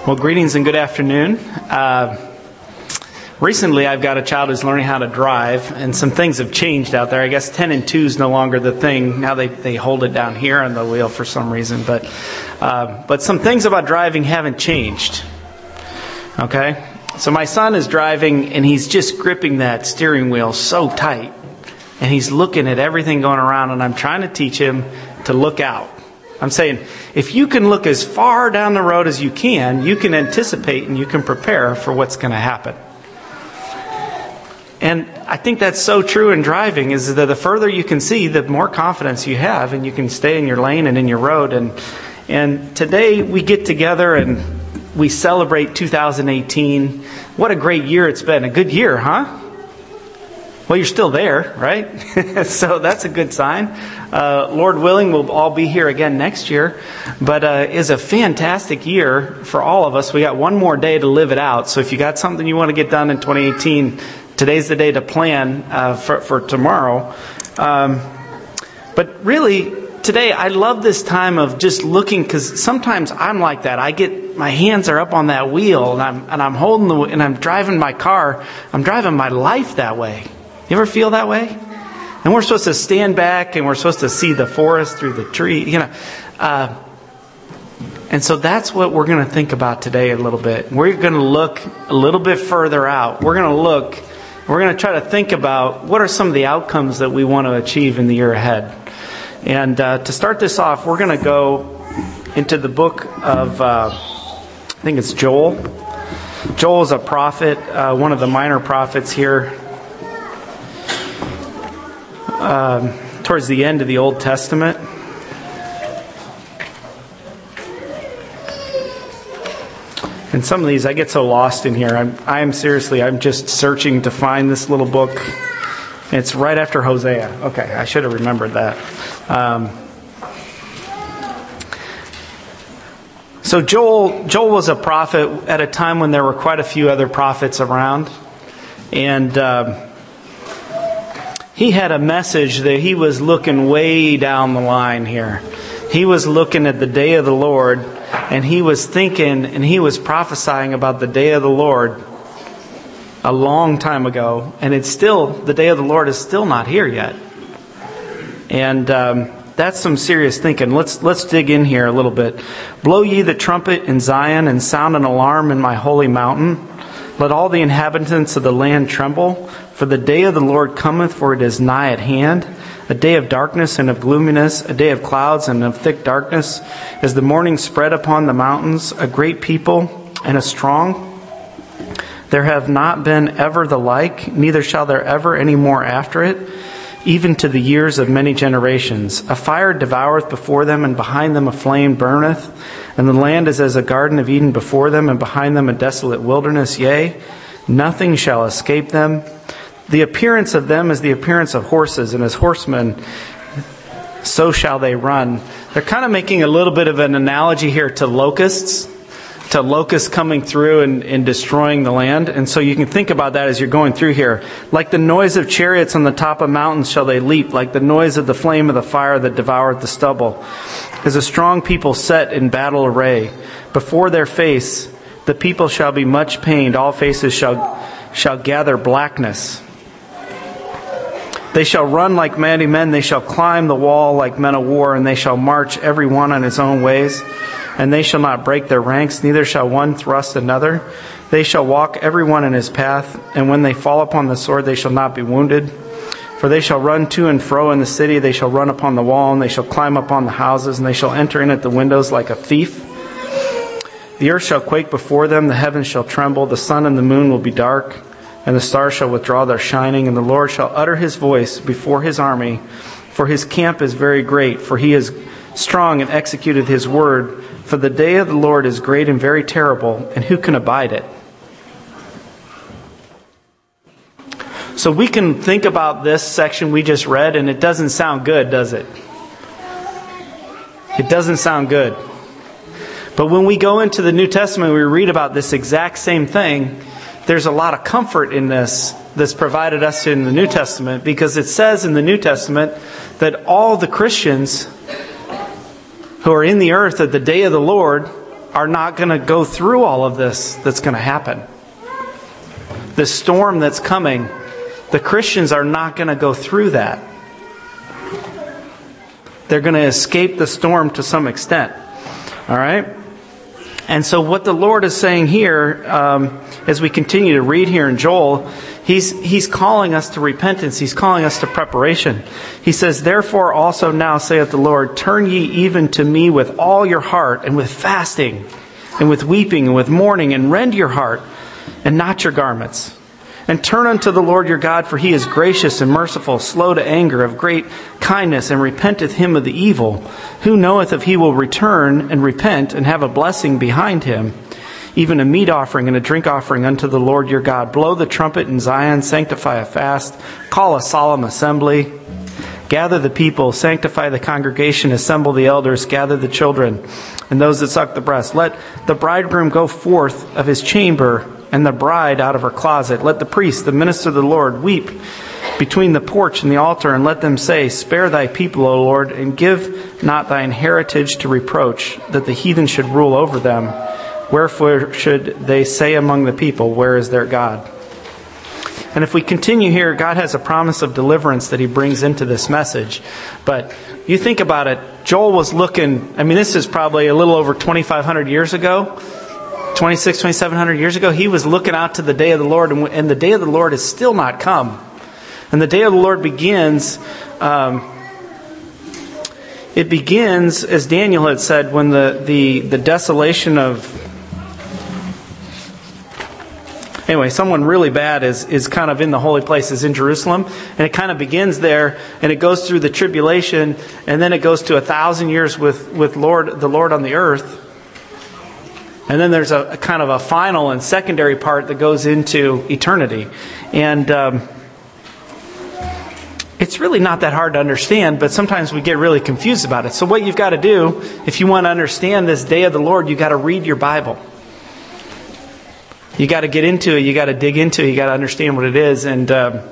Well, greetings and good afternoon. Recently, I've got a child who's learning how to drive, and some things have changed out there. I guess 10 and 2 is no longer the thing. Now they hold it down here on the wheel for some reason. But some things about driving haven't changed. Okay? So my son is driving, and he's just gripping that steering wheel so tight. And he's looking at everything going around, and I'm trying to teach him to look out. I'm saying, if you can look as far down the road as you can anticipate and you can prepare for what's going to happen. And I think that's so true in driving, is that the further you can see, the more confidence you have, and you can stay in your lane and in your road. And today we get together and we celebrate 2018. What a great year it's been. A good year, huh? Well, you're still there, right? So that's a good sign. Lord willing, we'll all be here again next year. But it's a fantastic year for all of us. We got one more day to live it out. So if you got something you want to get done in 2018, today's the day to plan for tomorrow. But really, today I love this time of just looking, because sometimes I'm like that. My hands are up on that wheel, and I'm holding and I'm driving my car. I'm driving my life that way. You ever feel that way? And we're supposed to stand back and we're supposed to see the forest through the tree, And so that's what we're going to think about today a little bit. We're going to look a little bit further out. We're going to try to think about what are some of the outcomes that we want to achieve in the year ahead. And to start this off, we're going to go into the book of, I think it's Joel. Joel is a prophet, one of the minor prophets here. Towards the end of the Old Testament. And some of these, I get so lost in here. I'm just searching to find this little book. It's right after Hosea. Okay, I should have remembered that. So Joel was a prophet at a time when there were quite a few other prophets around. And he had a message that he was looking way down the line here. He was looking at the day of the Lord, and he was thinking, and he was prophesying about the day of the Lord a long time ago. And the day of the Lord is still not here yet. And that's some serious thinking. Let's dig in here a little bit. Blow ye the trumpet in Zion, and sound an alarm in my holy mountain. Let all the inhabitants of the land tremble. For the day of the Lord cometh, for it is nigh at hand. A day of darkness and of gloominess, a day of clouds and of thick darkness. As the morning spread upon the mountains, a great people and a strong. There have not been ever the like, neither shall there ever any more after it, even to the years of many generations. A fire devoureth before them, and behind them a flame burneth. And the land is as a garden of Eden before them, and behind them a desolate wilderness. Yea, nothing shall escape them. The appearance of them is the appearance of horses, and as horsemen, so shall they run. They're kind of making a little bit of an analogy here to locusts coming through and destroying the land. And so you can think about that as you're going through here. Like the noise of chariots on the top of mountains shall they leap, like the noise of the flame of the fire that devoureth the stubble. As a strong people set in battle array, before their face the people shall be much pained, all faces shall gather blackness. They shall run like mighty men, they shall climb the wall like men of war, and they shall march every one on his own ways. And they shall not break their ranks, neither shall one thrust another. They shall walk every one in his path, and when they fall upon the sword they shall not be wounded. For they shall run to and fro in the city, they shall run upon the wall, and they shall climb upon the houses, and they shall enter in at the windows like a thief. The earth shall quake before them, the heavens shall tremble, the sun and the moon will be dark, and the stars shall withdraw their shining, and the Lord shall utter his voice before his army. For his camp is very great, for he is strong and executed his word. For the day of the Lord is great and very terrible, and who can abide it? So we can think about this section we just read, and it doesn't sound good, does it? It doesn't sound good. But when we go into the New Testament, we read about this exact same thing. There's a lot of comfort in this that's provided us in the New Testament, because it says in the New Testament that all the Christians who are in the earth at the day of the Lord are not going to go through all of this that's going to happen. The storm that's coming, the Christians are not going to go through that. They're going to escape the storm to some extent. All right? And so what the Lord is saying here, as we continue to read here in Joel, He's calling us to repentance. He's calling us to preparation. He says, "Therefore also now saith the Lord, turn ye even to me with all your heart, and with fasting, and with weeping, and with mourning, and rend your heart, and not your garments. And turn unto the Lord your God, for He is gracious and merciful, slow to anger, of great kindness, and repenteth him of the evil. Who knoweth if he will return and repent, and have a blessing behind him? Even a meat offering and a drink offering unto the Lord your God. Blow the trumpet in Zion, sanctify a fast, call a solemn assembly. Gather the people, sanctify the congregation, assemble the elders, gather the children, and those that suck the breast. Let the bridegroom go forth of his chamber, and the bride out of her closet. Let the priest, the minister of the Lord, weep between the porch and the altar, and let them say, Spare thy people, O Lord, and give not thine heritage to reproach, that the heathen should rule over them. Wherefore should they say among the people, Where is their God? And if we continue here, God has a promise of deliverance that He brings into this message. But you think about it, Joel was looking, this is probably a little over 2,500 years ago, 2,700 years ago. He was looking out to the day of the Lord, and the day of the Lord is still not come. And the day of the Lord begins, it begins, as Daniel had said, when the desolation of... Anyway, someone really bad is kind of in the holy places in Jerusalem. And it kind of begins there, and it goes through the tribulation, and then it goes to 1,000 years with the Lord on the earth. And then there's a kind of a final and secondary part that goes into eternity. And it's really not that hard to understand, but sometimes we get really confused about it. So what you've got to do, if you want to understand this day of the Lord, you've got to read your Bible. You got to get into it. You got to dig into it. You got to understand what it is. And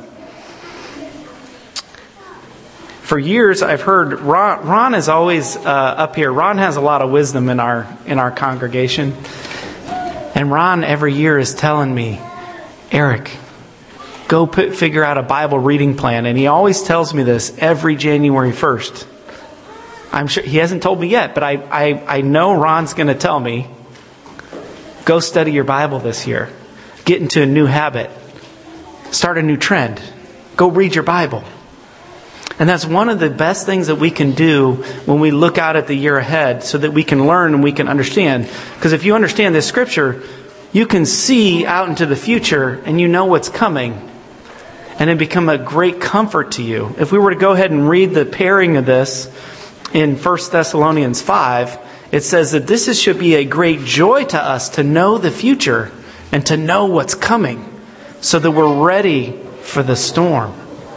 for years, I've heard Ron is always up here. Ron has a lot of wisdom in our congregation, and Ron every year is telling me, Eric, go figure out a Bible reading plan. And he always tells me this every January 1st. I'm sure he hasn't told me yet, but I know Ron's going to tell me. Go study your Bible this year. Get into a new habit. Start a new trend. Go read your Bible. And that's one of the best things that we can do when we look out at the year ahead, so that we can learn and we can understand. Because if you understand this scripture, you can see out into the future and you know what's coming. And it become a great comfort to you. If we were to go ahead and read the pairing of this in 1 Thessalonians 5, it says that this should be a great joy to us to know the future and to know what's coming, so that we're ready for the storm.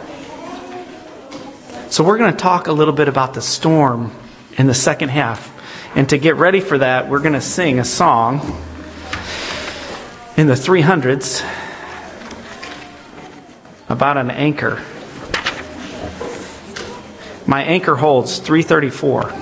So we're going to talk a little bit about the storm in the second half. And to get ready for that, we're going to sing a song in the 300s about an anchor. My anchor holds 334.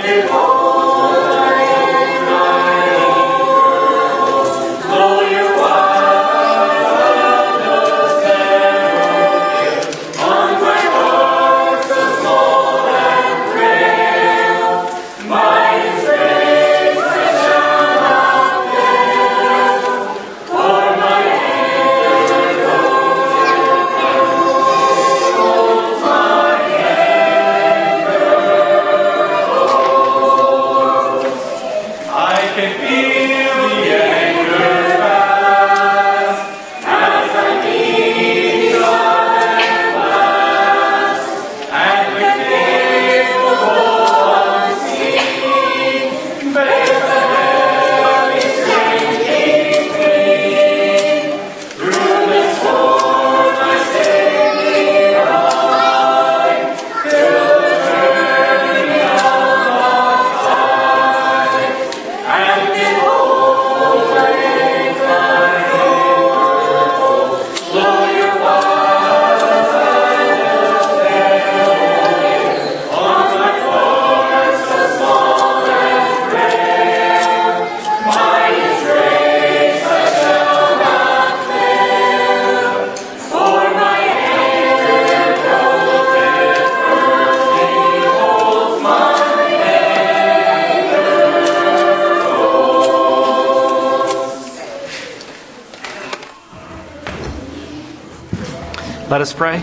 Let us pray.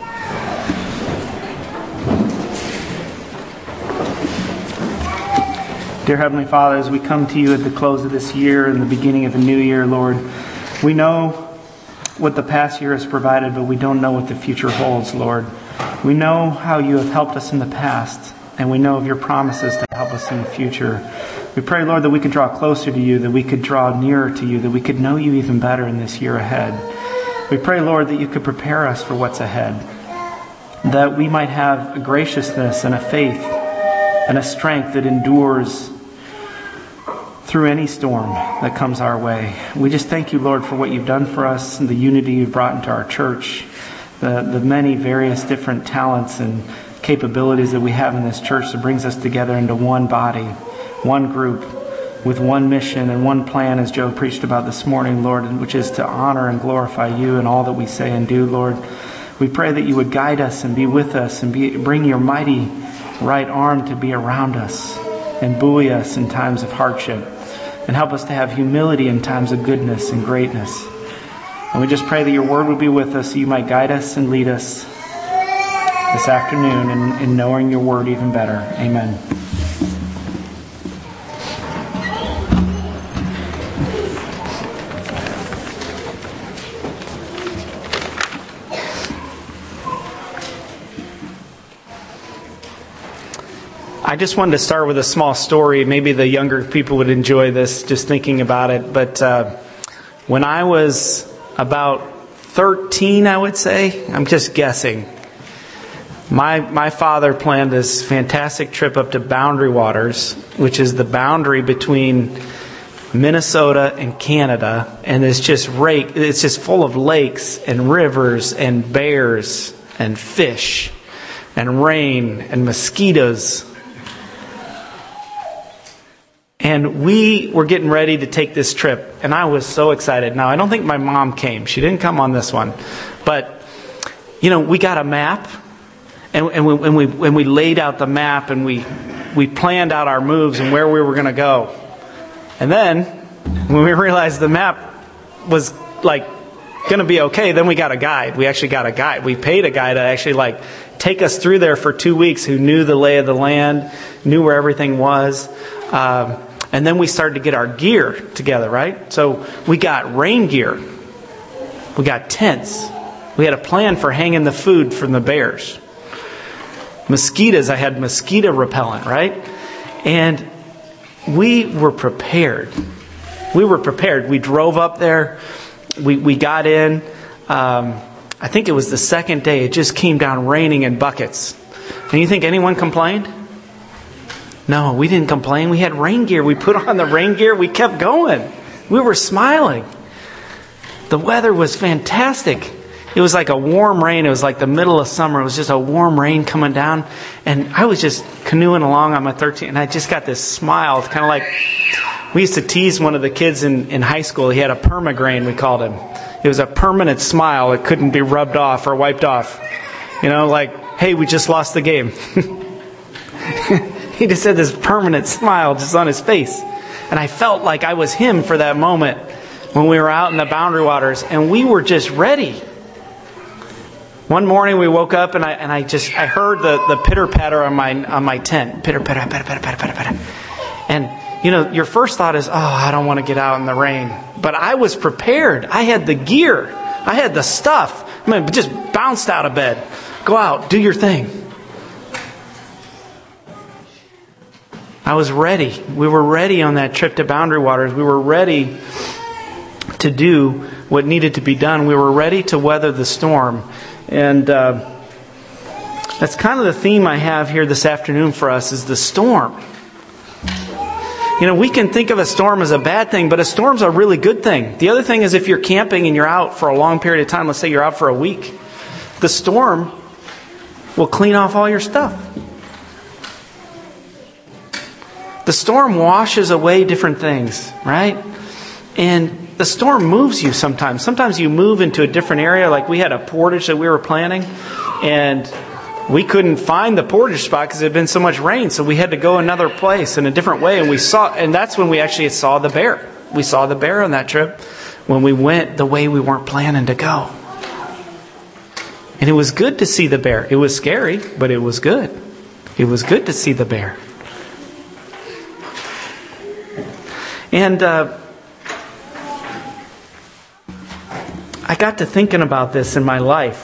Dear Heavenly Father, as we come to you at the close of this year and the beginning of a new year, Lord, we know what the past year has provided, but we don't know what the future holds, Lord. We know how you have helped us in the past, and we know of your promises to help us in the future. We pray, Lord, that we could draw closer to you, that we could draw nearer to you, that we could know you even better in this year ahead. We pray, Lord, that you could prepare us for what's ahead, that we might have a graciousness and a faith and a strength that endures through any storm that comes our way. We just thank you, Lord, for what you've done for us and the unity you've brought into our church, the many various different talents and capabilities that we have in this church that brings us together into one body, one group, with one mission and one plan, as Joe preached about this morning, Lord, which is to honor and glorify you in all that we say and do, Lord. We pray that you would guide us and be with us and bring your mighty right arm to be around us and buoy us in times of hardship and help us to have humility in times of goodness and greatness. And we just pray that your word would be with us so you might guide us and lead us this afternoon in knowing your word even better. Amen. I just wanted to start with a small story. Maybe the younger people would enjoy this, just thinking about it. But when I was about 13, I would say, I'm just guessing, my father planned this fantastic trip up to Boundary Waters, which is the boundary between Minnesota and Canada. And it's just full of lakes and rivers and bears and fish and rain and mosquitoes. And we were getting ready to take this trip, and I was so excited. Now, I don't think my mom came. She didn't come on this one. But, we got a map, and we laid out the map, and we planned out our moves and where we were going to go. And then, when we realized the map was, going to be okay, then we got a guide. We actually got a guide. We paid a guy to actually, take us through there for 2 weeks, who knew the lay of the land, knew where everything was. And then we started to get our gear together, right? So we got rain gear. We got tents. We had a plan for hanging the food from the bears. Mosquitoes, I had mosquito repellent, right? And we were prepared. We drove up there. We got in. I think it was the second day. It just came down raining in buckets. And you think anyone complained? No, we didn't complain. We had rain gear. We put on the rain gear. We kept going. We were smiling. The weather was fantastic. It was like a warm rain. It was like the middle of summer. It was just a warm rain coming down. And I was just canoeing along on my 13th, and I just got this smile, kind of like, we used to tease one of the kids in high school. He had a permagrain, we called him. It was a permanent smile. It couldn't be rubbed off or wiped off. Like, hey, we just lost the game. He just had this permanent smile just on his face. And I felt like I was him for that moment when we were out in the Boundary Waters, and we were just ready. One morning we woke up, and I heard the pitter patter on my tent. Pitter patter, patter, patter, patter, patter, patter. And your first thought is, I don't want to get out in the rain. But I was prepared. I had the gear. I had the stuff. Just bounced out of bed. Go out, do your thing. I was ready. We were ready on that trip to Boundary Waters. We were ready to do what needed to be done. We were ready to weather the storm. And that's kind of the theme I have here this afternoon for us, is the storm. We can think of a storm as a bad thing, but a storm's a really good thing. The other thing is, if you're camping and you're out for a long period of time, let's say you're out for a week, the storm will clean off all your stuff. The storm washes away different things, right? And the storm moves you sometimes. Sometimes you move into a different area. Like, we had a portage that we were planning, and we couldn't find the portage spot because it had been so much rain. So we had to go another place in a different way. And that's when we actually saw the bear. We saw the bear on that trip when we went the way we weren't planning to go. And it was good to see the bear. It was scary, but it was good. It was good to see the bear. And I got to thinking about this in my life,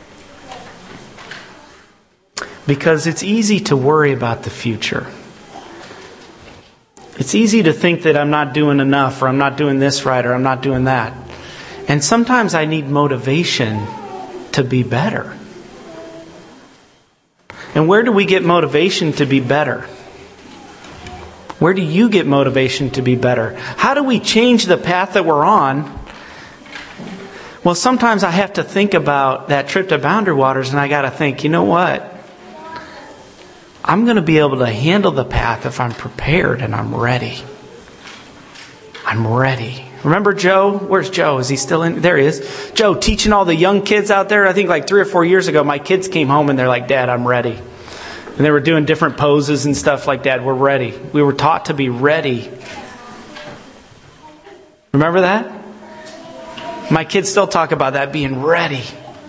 because it's easy to worry about the future. It's easy to think that I'm not doing enough, or I'm not doing this right, or I'm not doing that. And sometimes I need motivation to be better. And where do we get motivation to be better? Where do you get motivation to be better? How do we change the path that we're on? Well, sometimes I have to think about that trip to Boundary Waters, and I got to think, you know what? I'm going to be able to handle the path if I'm prepared and I'm ready. I'm ready. Remember Joe? Where's Joe? Is he still in? There he is. Joe teaching all the young kids out there. I think like 3 or 4 years ago, my kids came home and they're like, Dad, I'm ready. And they were doing different poses and stuff like that. We're ready. We were taught to be ready. Remember that? My kids still talk about that, being ready.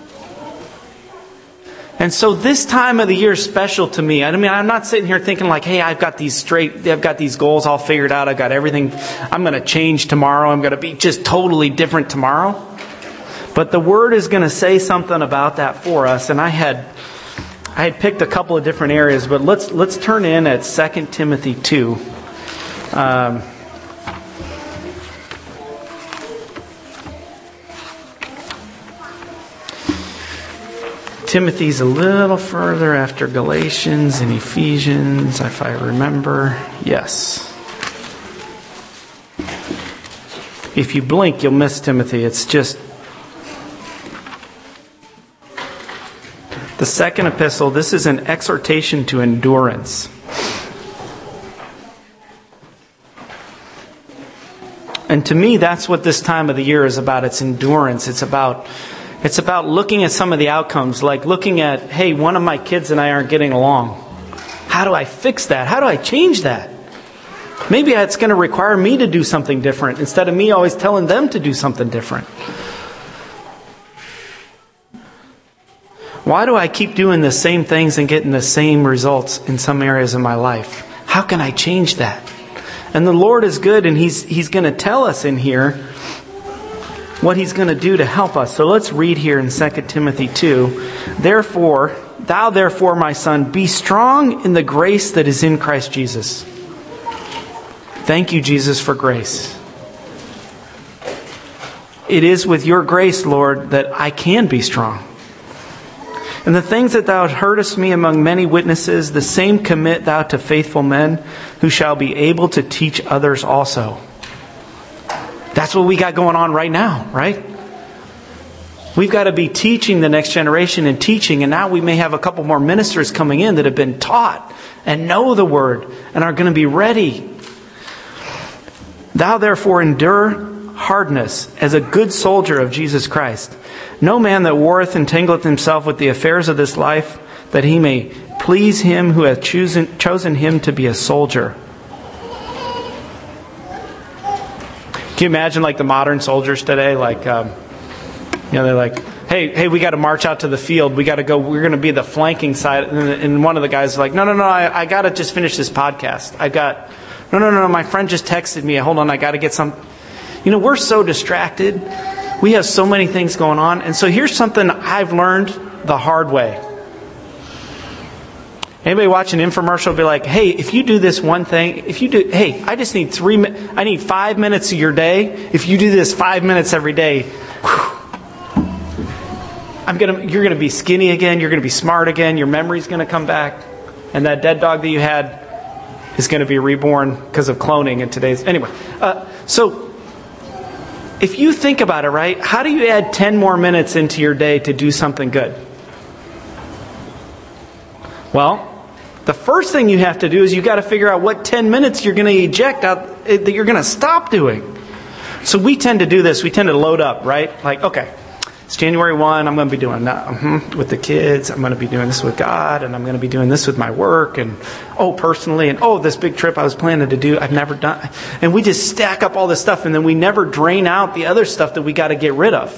And so this time of the year is special to me. I mean, I'm not sitting here thinking like, hey, I've got these goals all figured out. I've got everything. I'm going to change tomorrow. I'm going to be just totally different tomorrow. But the Word is going to say something about that for us. And I had picked a couple of different areas, but let's turn in at 2 Timothy 2. Timothy's a little further after Galatians and Ephesians, if I remember. Yes. If you blink, you'll miss Timothy. It's just the second epistle. This is an exhortation to endurance. And to me, that's what this time of the year is about. It's endurance. It's about looking at some of the outcomes, like looking at, hey, one of my kids and I aren't getting along. How do I fix that? How do I change that? Maybe it's going to require me to do something different instead of me always telling them to do something different. Why do I keep doing the same things and getting the same results in some areas of my life? How can I change that? And the Lord is good, and He's going to tell us in here what He's going to do to help us. So let's read here in 2 Timothy 2. Therefore, my son, be strong in the grace that is in Christ Jesus. Thank you, Jesus, for grace. It is with your grace, Lord, that I can be strong. And the things that thou heardest me among many witnesses, the same commit thou to faithful men, who shall be able to teach others also. That's what we got going on right now, right? We've got to be teaching the next generation and teaching. And now we may have a couple more ministers coming in that have been taught and know the word and are going to be ready. Thou therefore endure hardness as a good soldier of Jesus Christ. No man that warreth entangleth himself with the affairs of this life, that he may please him who hath chosen him to be a soldier. Can you imagine like the modern soldiers today? Like, they're like, hey, we got to march out to the field. We got to go. We're going to be the flanking side. And one of the guys is like, no, I got to just finish this podcast. No, my friend just texted me. Hold on, I got to get some. We're so distracted. We have so many things going on. And so here's something I've learned the hard way. Anybody watch an infomercial be like, hey, if you do this one thing, I just need 5 minutes of your day. If you do this 5 minutes every day, you're going to be skinny again. You're going to be smart again. Your memory's going to come back. And that dead dog that you had is going to be reborn because of cloning in today's... Anyway, so if you think about it, right, how do you add 10 more minutes into your day to do something good? Well, the first thing you have to do is you got to figure out what 10 minutes you're going to eject out that you're going to stop doing. So we tend to do this. We tend to load up, right? Like, okay, it's January 1. I'm going to be doing that with the kids. I'm going to be doing this with God. And I'm going to be doing this with my work. And, personally. And, this big trip I was planning to do, I've never done. And we just stack up all this stuff. And then we never drain out the other stuff that we got to get rid of.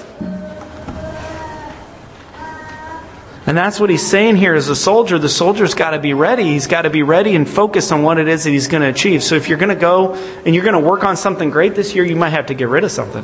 And that's what he's saying here as a soldier. The soldier's got to be ready. He's got to be ready and focused on what it is that he's going to achieve. So if you're going to go and you're going to work on something great this year, you might have to get rid of something.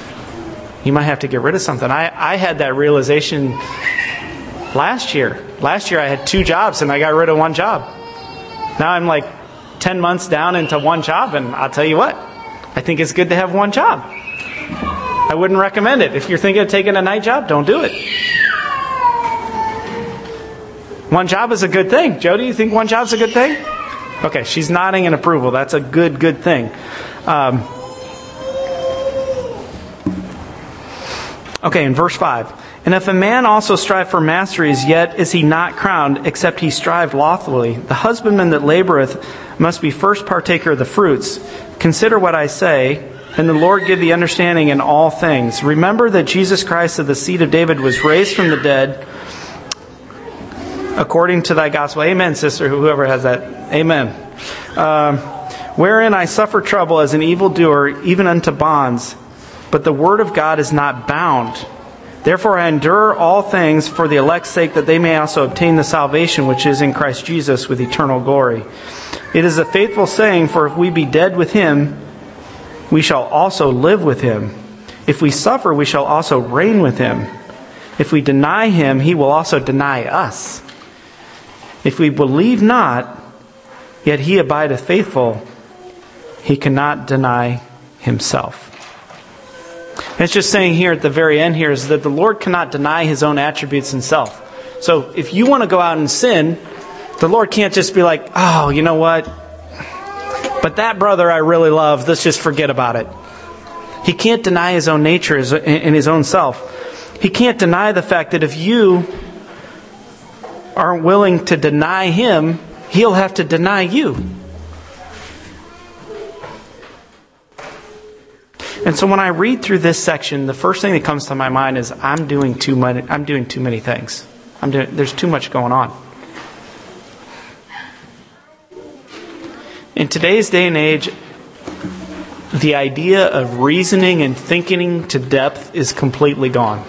I had that realization last year. Last year I had 2 jobs and I got rid of 1 job. Now I'm like 10 months down into 1 job, and I'll tell you what, I think it's good to have 1 job. I wouldn't recommend it. If you're thinking of taking a night job, don't do it. 1 job is a good thing. Jody, you think 1 job's a good thing? Okay, she's nodding in approval. That's a good thing. Okay, in verse 5. And if a man also strive for masteries, yet is he not crowned, except he strive lawfully. The husbandman that laboureth must be first partaker of the fruits. Consider what I say, and the Lord give thee understanding in all things. Remember that Jesus Christ of the seed of David was raised from the dead, according to thy gospel. Amen, sister, whoever has that. Amen. Wherein I suffer trouble as an evildoer, even unto bonds. But the word of God is not bound. Therefore I endure all things for the elect's sake, that they may also obtain the salvation which is in Christ Jesus with eternal glory. It is a faithful saying, for if we be dead with him, we shall also live with him. If we suffer, we shall also reign with him. If we deny him, he will also deny us. If we believe not, yet he abideth faithful, he cannot deny himself. It's just saying here at the very end here is that the Lord cannot deny his own attributes himself. So if you want to go out and sin, the Lord can't just be like, oh, you know what? But that brother I really love, let's just forget about it. He can't deny his own nature and his own self. He can't deny the fact that if you aren't willing to deny him, he'll have to deny you. And so when I read through this section, the first thing that comes to my mind is I'm doing too many things. There's too much going on. In today's day and age, the idea of reasoning and thinking to depth is completely gone.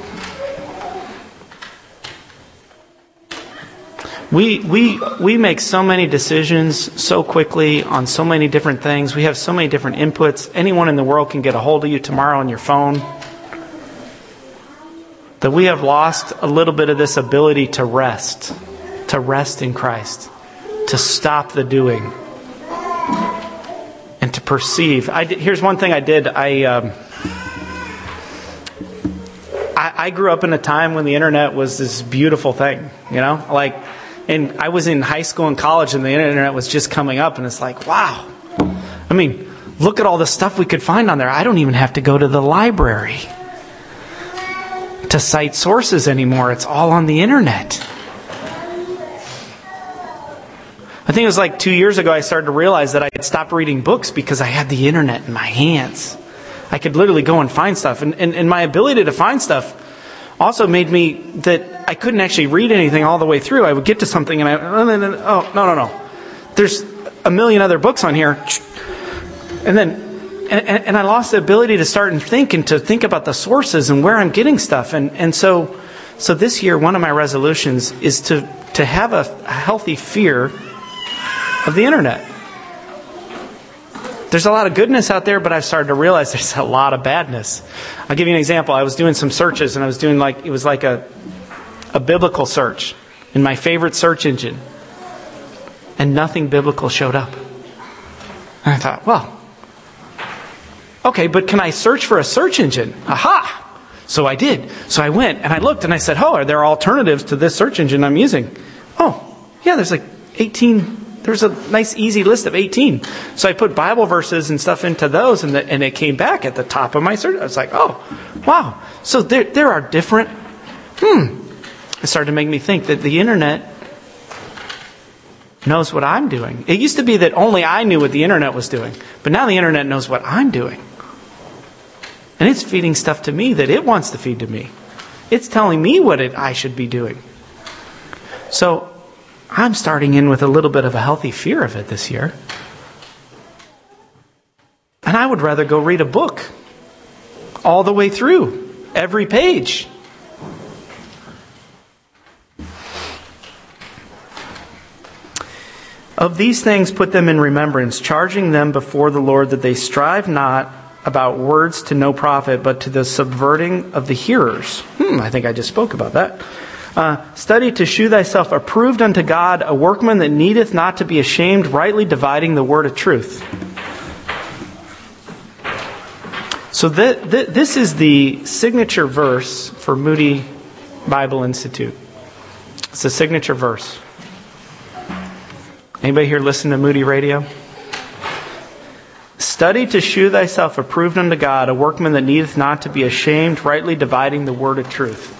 We make so many decisions so quickly on so many different things. We have so many different inputs. Anyone in the world can get a hold of you tomorrow on your phone. That we have lost a little bit of this ability to rest in Christ, to stop the doing, and to perceive. Here's one thing I did. I grew up in a time when the internet was this beautiful thing, and I was in high school and college and the internet was just coming up, and it's like, wow. I mean, look at all the stuff we could find on there. I don't even have to go to the library to cite sources anymore. It's all on the internet. I think it was like 2 years ago I started to realize that I had stopped reading books because I had the internet in my hands. I could literally go and find stuff. And my ability to find stuff also made me that I couldn't actually read anything all the way through. I would get to something and no. There's a million other books on here. And I lost the ability to start and to think about the sources and where I'm getting stuff. And so this year, one of my resolutions is to have a healthy fear of the internet. There's a lot of goodness out there, but I've started to realize there's a lot of badness. I'll give you an example. I was doing some searches, and I was doing it was like a biblical search in my favorite search engine. And nothing biblical showed up. And I thought, well, okay, but can I search for a search engine? Aha! So I did. So I went and I looked and I said, are there alternatives to this search engine I'm using? Oh, yeah, there's like 18. There's a nice easy list of 18. So I put Bible verses and stuff into those and it came back at the top of my search. I was like, oh, wow. So there are different, It started to make me think that the internet knows what I'm doing. It used to be that only I knew what the internet was doing. But now the internet knows what I'm doing. And it's feeding stuff to me that it wants to feed to me. It's telling me what I should be doing. So I'm starting in with a little bit of a healthy fear of it this year. And I would rather go read a book all the way through, every page. Of these things put them in remembrance, charging them before the Lord that they strive not about words to no profit, but to the subverting of the hearers. I think I just spoke about that. Study to shew thyself approved unto God, a workman that needeth not to be ashamed, rightly dividing the word of truth. So this is the signature verse for Moody Bible Institute. It's a signature verse. Anybody here listen to Moody Radio? Study to shew thyself approved unto God, a workman that needeth not to be ashamed, rightly dividing the word of truth.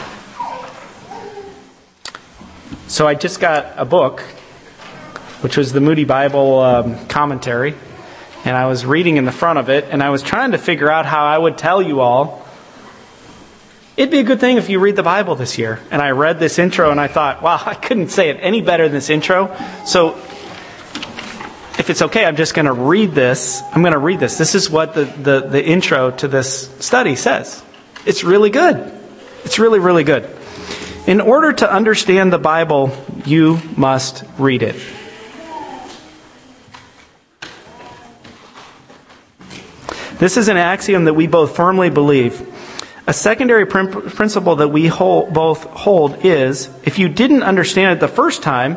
So I just got a book, which was the Moody Bible commentary, and I was reading in the front of it, and I was trying to figure out how I would tell you all, it'd be a good thing if you read the Bible this year. And I read this intro, and I thought, wow, I couldn't say it any better than this intro. So if it's okay, I'm just going to read this. I'm going to read this. This is what the intro to this study says. It's really good. It's really, really good. In order to understand the Bible, you must read it. This is an axiom that we both firmly believe. A secondary principle that we both hold is, if you didn't understand it the first time,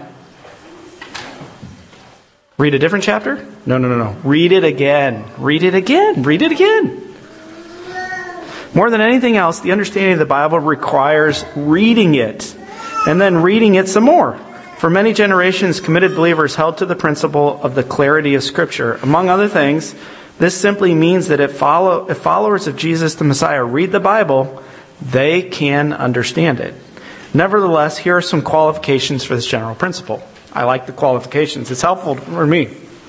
read a different chapter? No. Read it again. Read it again. Read it again. More than anything else, the understanding of the Bible requires reading it, and then reading it some more. For many generations, committed believers held to the principle of the clarity of Scripture. Among other things, this simply means that if followers of Jesus the Messiah read the Bible, they can understand it. Nevertheless, here are some qualifications for this general principle. I like the qualifications. It's helpful for me.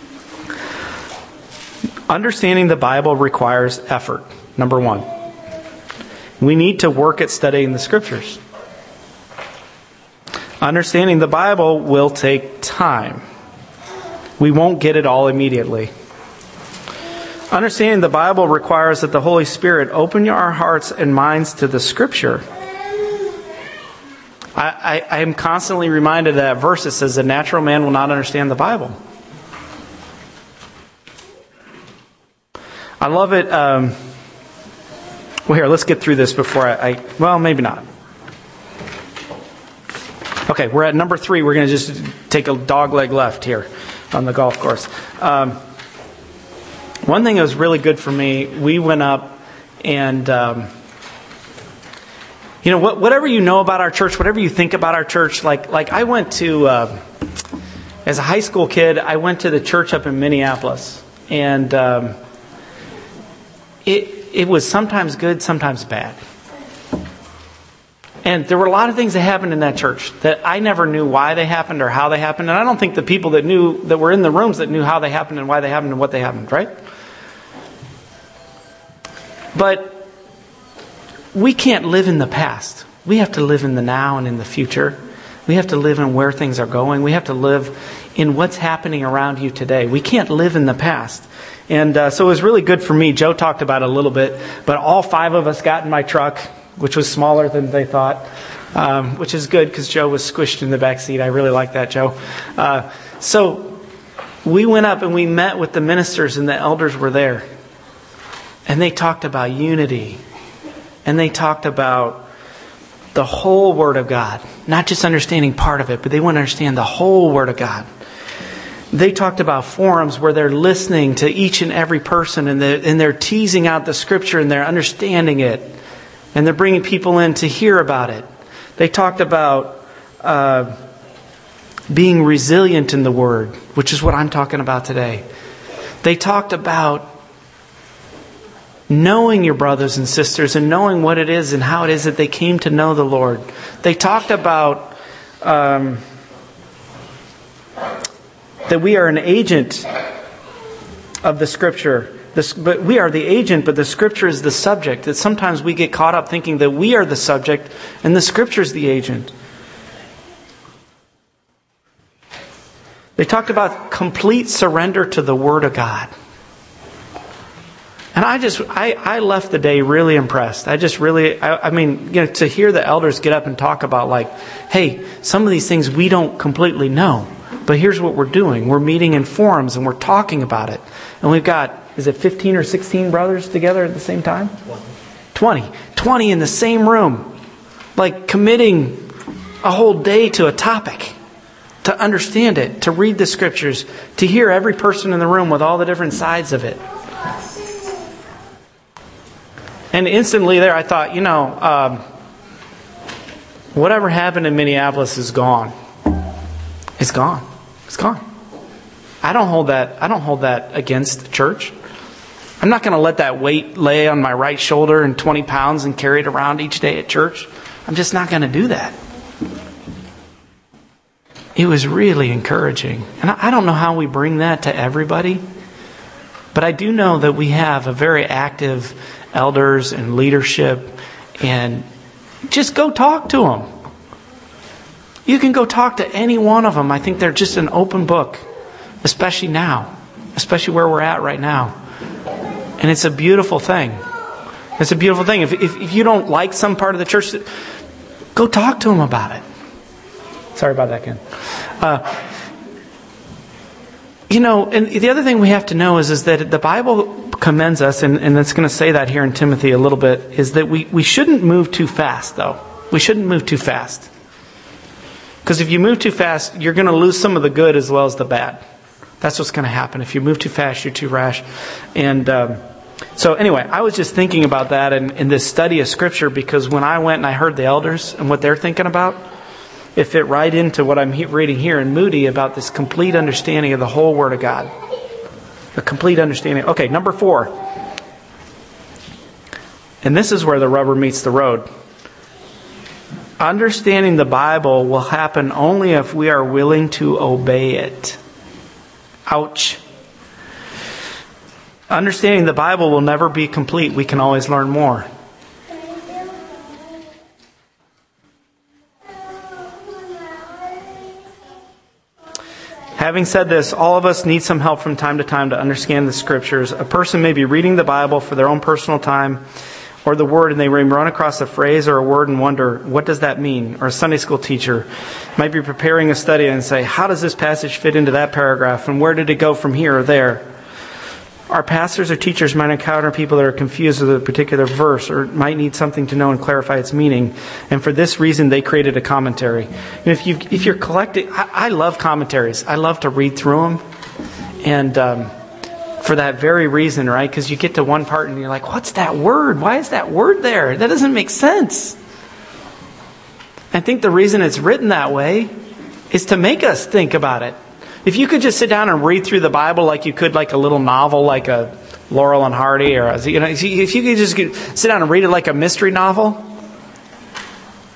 Understanding the Bible requires effort. Number one. We need to work at studying the Scriptures. Understanding the Bible will take time. We won't get it all immediately. Understanding the Bible requires that the Holy Spirit open our hearts and minds to the Scripture. I am constantly reminded of that verse that says the natural man will not understand the Bible. I love it. Well, here, let's get through this before well, maybe not. Okay, we're at number 3. We're going to just take a dogleg left here on the golf course. One thing that was really good for me, we went up and, whatever you know about our church, whatever you think about our church, like I went to, as a high school kid, I went to the church up in Minneapolis. And it was sometimes good, sometimes bad. And there were a lot of things that happened in that church that I never knew why they happened or how they happened. And I don't think the people that were in the rooms that knew how they happened and why they happened and what they happened, right? But we can't live in the past. We have to live in the now and in the future. We have to live in where things are going. We have to live in what's happening around you today. We can't live in the past. And so it was really good for me. Joe talked about it a little bit, but all 5 of us got in my truck, which was smaller than they thought, which is good because Joe was squished in the back seat. I really like that, Joe. So we went up and we met with the ministers, and the elders were there. And they talked about unity. And they talked about the whole Word of God. Not just understanding part of it, but they want to understand the whole Word of God. They talked about forums where they're listening to each and every person, and they're teasing out the Scripture and they're understanding it. And they're bringing people in to hear about it. They talked about being resilient in the Word, which is what I'm talking about today. They talked about knowing your brothers and sisters and knowing what it is and how it is that they came to know the Lord. They talked about that we are an agent of the Scripture. But we are the agent, but the Scripture is the subject. That sometimes we get caught up thinking that we are the subject and the Scripture is the agent. They talked about complete surrender to the Word of God. And I left the day really impressed. I mean, to hear the elders get up and talk about like, hey, some of these things we don't completely know. But here's what we're doing. We're meeting in forums and we're talking about it. And we've got, is it 15 or 16 brothers together at the same time? 20 in the same room. Like committing a whole day to a topic. To understand it. To read the Scriptures. To hear every person in the room with all the different sides of it. And instantly there I thought, whatever happened in Minneapolis is gone. It's gone. It's gone. I don't hold that against the church. I'm not going to let that weight lay on my right shoulder and 20 pounds and carry it around each day at church. I'm just not going to do that. It was really encouraging. And I don't know how we bring that to everybody. But I do know that we have a very active elders and leadership. And just go talk to them. You can go talk to any one of them. I think they're just an open book. Especially now. Especially where we're at right now. And it's a beautiful thing. It's a beautiful thing. If you don't like some part of the church, go talk to them about it. Sorry about that, Ken. And the other thing we have to know is that the Bible commends us, and it's going to say that here in Timothy a little bit, is that we shouldn't move too fast, though. We shouldn't move too fast. Because if you move too fast, you're going to lose some of the good as well as the bad. That's what's going to happen. If you move too fast, you're too rash. And so anyway, I was just thinking about that in this study of Scripture, because when I went and I heard the elders and what they're thinking about, it fit right into what I'm reading here in Moody about this complete understanding of the whole Word of God. A complete understanding. Okay, number 4. And this is where the rubber meets the road. Understanding the Bible will happen only if we are willing to obey it. Ouch. Understanding the Bible will never be complete. We can always learn more. Having said this, all of us need some help from time to time to understand the Scriptures. A person may be reading the Bible for their own personal time or the Word, and they may run across a phrase or a word and wonder, what does that mean? Or a Sunday school teacher might be preparing a study and say, how does this passage fit into that paragraph? And where did it go from here or there? Our pastors or teachers might encounter people that are confused with a particular verse or might need something to know and clarify its meaning. And for this reason, they created a commentary. And if you're collecting, I love commentaries. I love to read through them. And for that very reason, right? Because you get to one part and you're like, what's that word? Why is that word there? That doesn't make sense. I think the reason it's written that way is to make us think about it. If you could just sit down and read through the Bible like you could like a little novel, like a Laurel and Hardy, or if you could just sit down and read it like a mystery novel,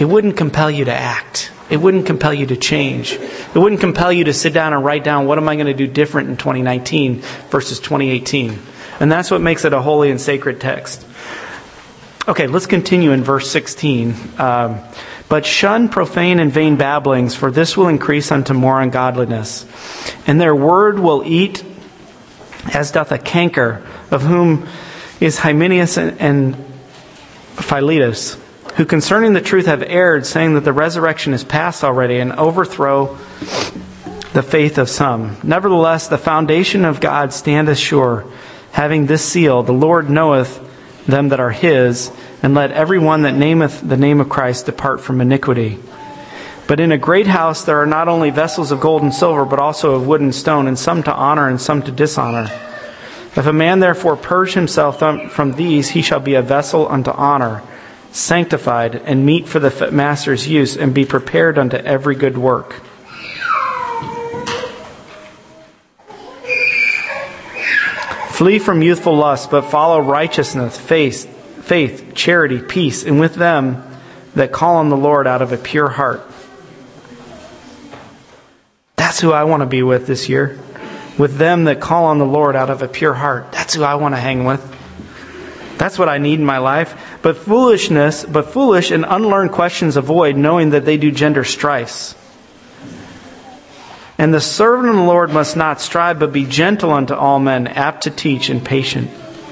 it wouldn't compel you to act. It wouldn't compel you to change. It wouldn't compel you to sit down and write down, what am I going to do different in 2019 versus 2018? And that's what makes it a holy and sacred text. Okay, let's continue in verse 16. But shun profane and vain babblings, for this will increase unto more ungodliness. And their word will eat as doth a canker, of whom is Hymenaeus and Philetus, who concerning the truth have erred, saying that the resurrection is past already, and overthrow the faith of some. Nevertheless, the foundation of God standeth sure, having this seal, the Lord knoweth them that are his, and let every one that nameth the name of Christ depart from iniquity. But in a great house there are not only vessels of gold and silver, but also of wood and stone, and some to honor and some to dishonor. If a man therefore purge himself from these, he shall be a vessel unto honor, sanctified, and meet for the master's use, and be prepared unto every good work. Flee from youthful lust, but follow righteousness, faith, charity, peace, and with them that call on the Lord out of a pure heart. That's who I want to be with this year. With them that call on the Lord out of a pure heart. That's who I want to hang with. That's what I need in my life. But foolish and unlearned questions avoid, knowing that they do gender strifes. And the servant of the Lord must not strive, but be gentle unto all men, apt to teach and patient.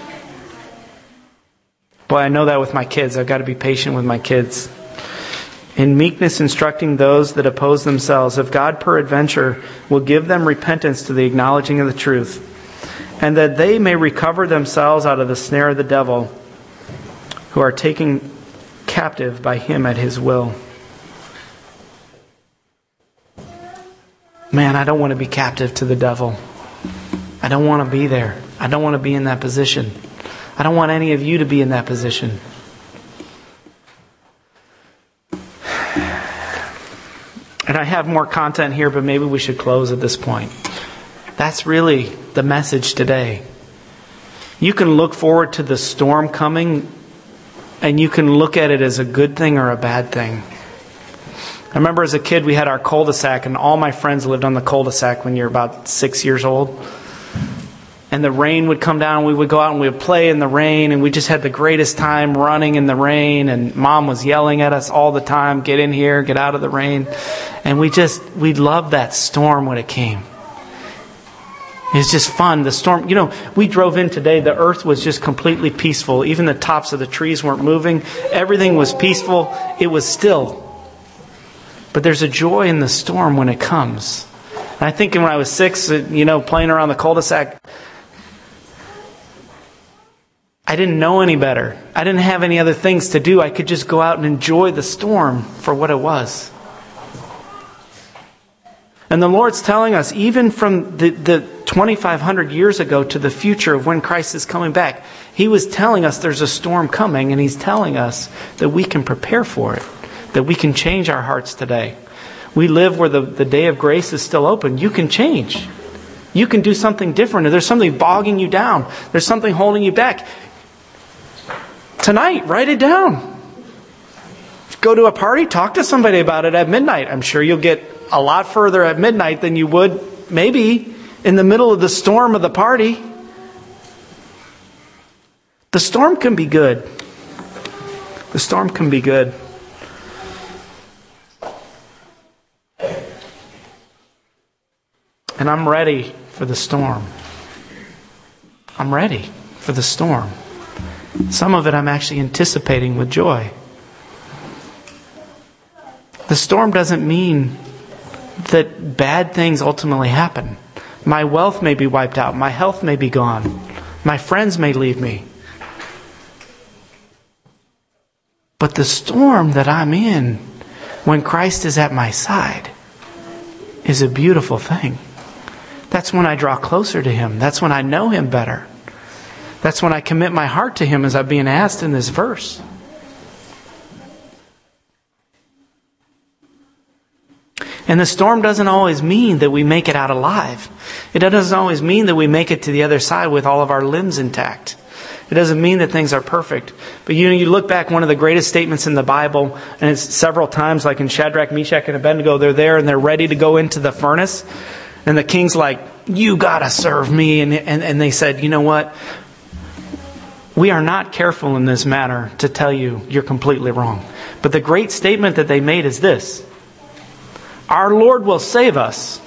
Boy, I know that with my kids. I've got to be patient with my kids. In meekness instructing those that oppose themselves, if God peradventure will give them repentance to the acknowledging of the truth, and that they may recover themselves out of the snare of the devil, who are taken captive by him at his will. Man, I don't want to be captive to the devil. I don't want to be there. I don't want to be in that position. I don't want any of you to be in that position. And I have more content here, but maybe we should close at this point. That's really the message today. You can look forward to the storm coming, and you can look at it as a good thing or a bad thing. I remember as a kid we had our cul-de-sac, and all my friends lived on the cul-de-sac when you're about 6 years old. And the rain would come down, and we would go out and we would play in the rain, and we just had the greatest time running in the rain, and Mom was yelling at us all the time, get in here, get out of the rain. And we loved that storm when it came. It was just fun. The storm, we drove in today, the earth was just completely peaceful. Even the tops of the trees weren't moving. Everything was peaceful. It was still. But there's a joy in the storm when it comes. And I think when I was 6, playing around the cul-de-sac, I didn't know any better. I didn't have any other things to do. I could just go out and enjoy the storm for what it was. And the Lord's telling us, even from the 2,500 years ago to the future of when Christ is coming back, He was telling us there's a storm coming, and He's telling us that we can prepare for it, that we can change our hearts today. We live where the day of grace is still open. You can change. You can do something different. If there's something bogging you down, there's something holding you back, tonight, write it down. Go to a party, talk to somebody about it at midnight. I'm sure you'll get a lot further at midnight than you would maybe in the middle of the storm of the party. The storm can be good. The storm can be good. And I'm ready for the storm. I'm ready for the storm. Some of it I'm actually anticipating with joy. The storm doesn't mean that bad things ultimately happen. My wealth may be wiped out. My health may be gone. My friends may leave me. But the storm that I'm in when Christ is at my side is a beautiful thing. That's when I draw closer to Him. That's when I know Him better. That's when I commit my heart to Him, as I'm being asked in this verse. And the storm doesn't always mean that we make it out alive. It doesn't always mean that we make it to the other side with all of our limbs intact. It doesn't mean that things are perfect. But you look back, one of the greatest statements in the Bible, and it's several times, like in Shadrach, Meshach, and Abednego, they're there and they're ready to go into the furnace. And the king's like, you got to serve me. And they said, you know what? We are not careful in this matter to tell you you're completely wrong. But the great statement that they made is this: our Lord will save us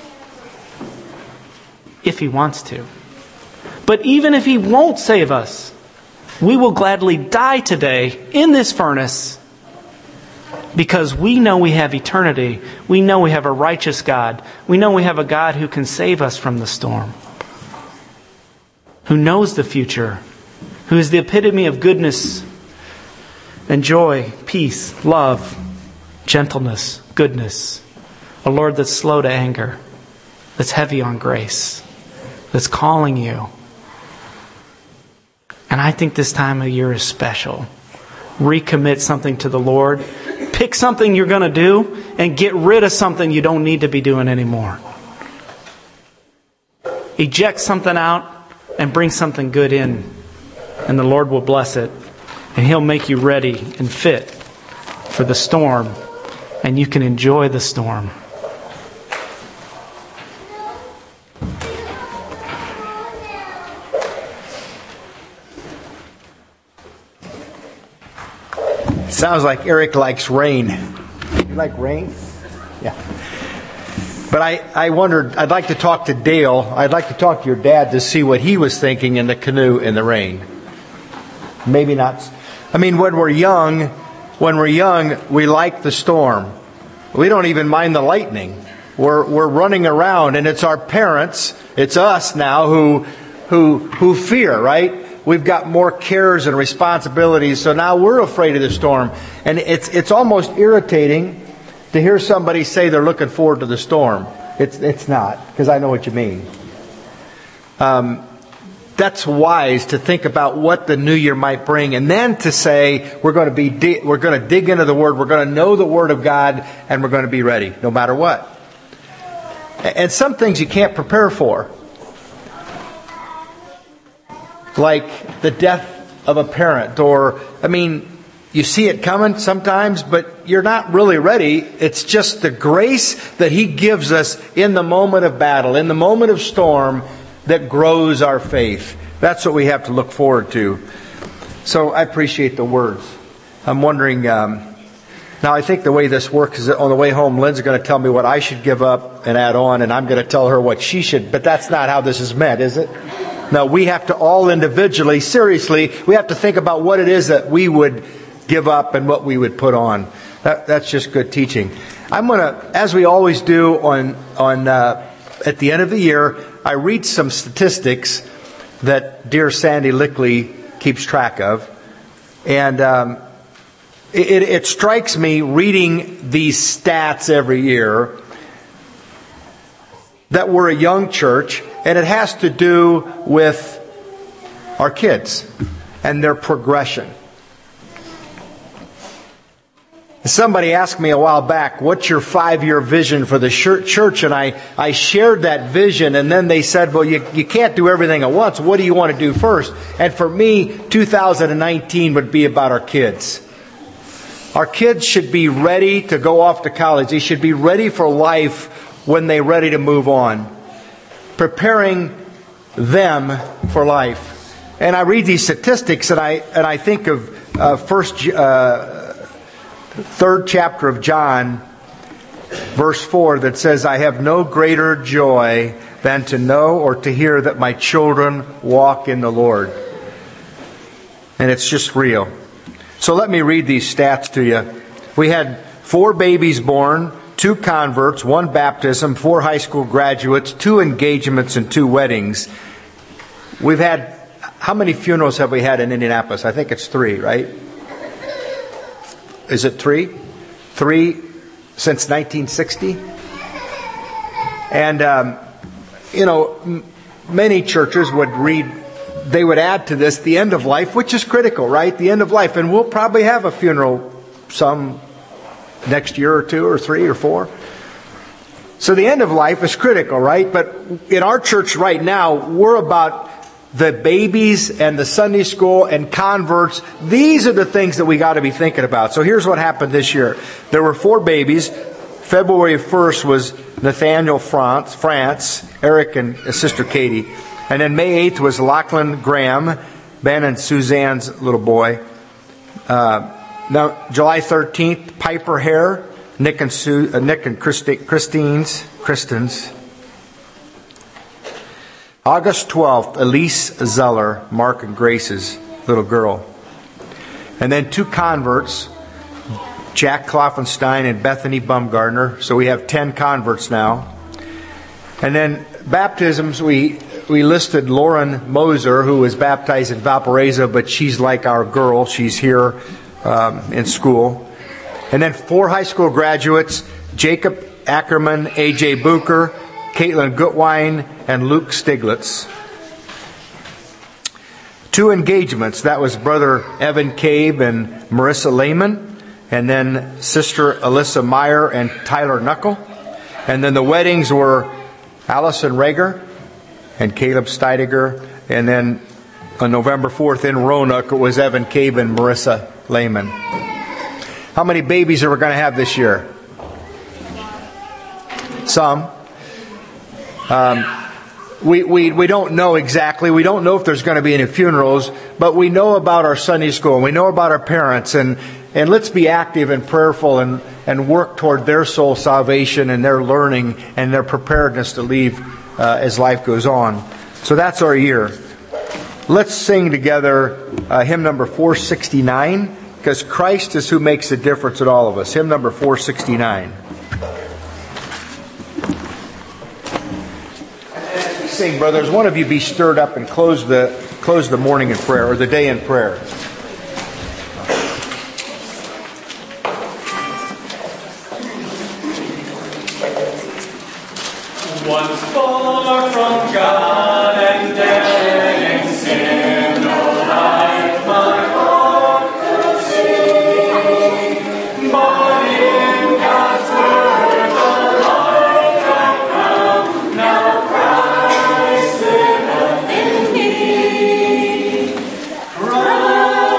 if He wants to. But even if He won't save us, we will gladly die today in this furnace because we know we have eternity. We know we have a righteous God. We know we have a God who can save us from the storm, who knows the future, who is the epitome of goodness and joy, peace, love, gentleness, goodness. A Lord that's slow to anger, that's heavy on grace, that's calling you. And I think this time of year is special. Recommit something to the Lord. Pick something you're going to do and get rid of something you don't need to be doing anymore. Eject something out and bring something good in. And the Lord will bless it. And He'll make you ready and fit for the storm. And you can enjoy the storm. Sounds like Eric likes rain. You like rain? Yeah. But I wondered, I'd like to talk to Dale. I'd like to talk to your dad to see what he was thinking in the canoe in the rain. Maybe not. I mean, when we're young, we like the storm. We don't even mind the lightning. We're running around, and it's our parents, it's us now who fear, right? We've got more cares and responsibilities, so now we're afraid of the storm. And it's almost irritating to hear somebody say they're looking forward to the storm. It's not, because I know what you mean. That's wise to think about what the new year might bring, and then to say we're going to dig into the Word, we're going to know the Word of God, and we're going to be ready no matter what. And some things you can't prepare for, like the death of a parent, or you see it coming sometimes, but you're not really ready. It's just the grace that He gives us in the moment of battle, in the moment of storm, that grows our faith. That's what we have to look forward to. So I appreciate the words. I'm wondering, now I think the way this works is that on the way home, Lynn's going to tell me what I should give up and add on, and I'm going to tell her what she should. But that's not how this is meant, is it? No, we have to all individually, seriously, we have to think about what it is that we would give up and what we would put on. That's just good teaching. I'm going to, as we always do at the end of the year, I read some statistics that dear Sandy Lickley keeps track of. And it strikes me reading these stats every year that we're a young church, and it has to do with our kids and their progression. Somebody asked me a while back, what's your 5-year vision for the church? And I shared that vision, and then they said, well, you can't do everything at once. What do you want to do first? And for me, 2019 would be about our kids. Our kids should be ready to go off to college. They should be ready for life when they're ready to move on. Preparing them for life. And I read these statistics, and I think of third chapter of John, verse 4, that says, I have no greater joy than to know or to hear that my children walk in the Lord. And it's just real. So let me read these stats to you. We had 4 babies born, 2 converts, 1 baptism, 4 high school graduates, 2 engagements, and 2 weddings. We've had, how many funerals have we had in Indianapolis? I think it's 3, right? Is it 3? 3 since 1960? And, many churches would they would add to this the end of life, which is critical, right? The end of life. And we'll probably have a funeral some next year or 2 or 3 or 4. So the end of life is critical, right? But in our church right now, we're about the babies and the Sunday school and converts, these are the things that we got to be thinking about. So here's what happened this year. There were 4 babies. February 1st was Nathaniel France, Eric and his sister Katie. And then May 8th was Lachlan Graham, Ben and Suzanne's little boy. Now July 13th, Piper Hare, Nick and Kristen's. August 12th, Elise Zeller, Mark and Grace's little girl. And then 2 converts, Jack Kloffenstein and Bethany Bumgardner. So we have 10 converts now. And then baptisms, we listed Lauren Moser, who was baptized in Valparaiso, but she's like our girl. She's here in school. And then 4 high school graduates, Jacob Ackerman, A.J. Bucher, Caitlin Gutwine, and Luke Stiglitz. 2 engagements. That was Brother Evan Cabe and Marissa Lehman. And then Sister Alyssa Meyer and Tyler Knuckle. And then the weddings were Allison Rager and Caleb Steidiger. And then on November 4th in Roanoke, it was Evan Cabe and Marissa Lehman. How many babies are we going to have this year? Some. We don't know exactly. We don't know if there's going to be any funerals, but we know about our Sunday school and we know about our parents, and let's be active and prayerful and work toward their soul salvation and their learning and their preparedness to leave as life goes on. So that's our year. Let's sing together hymn number 469, because Christ is who makes a difference in all of us. Hymn number 469. Sing, brothers, one of you be stirred up and close the morning in prayer, or the day in prayer. Once far from God and dead in sin, no life my heart could see, but in God's word the life I found, now Christ liveth in me. Christ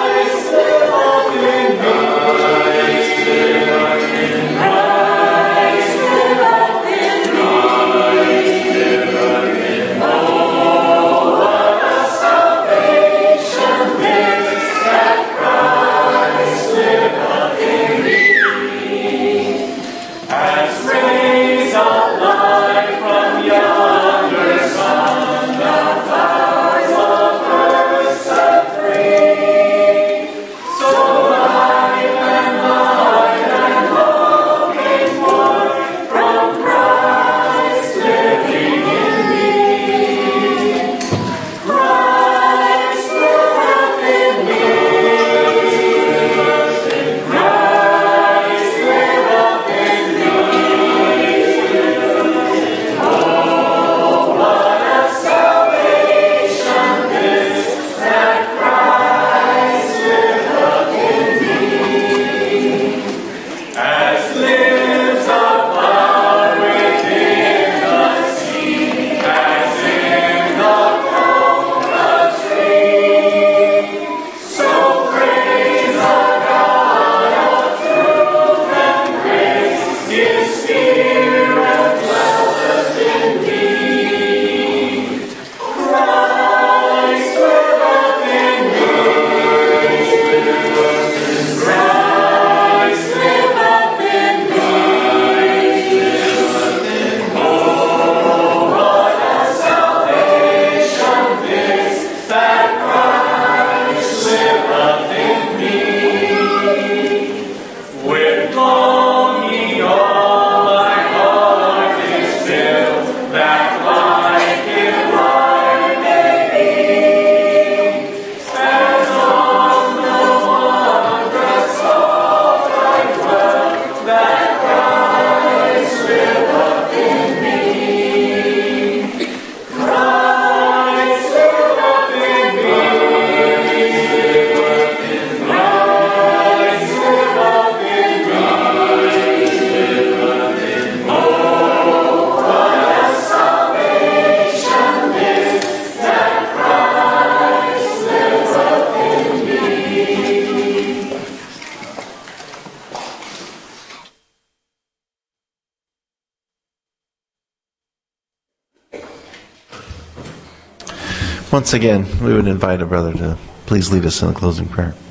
Once again, we would invite a brother to please lead us in a closing prayer.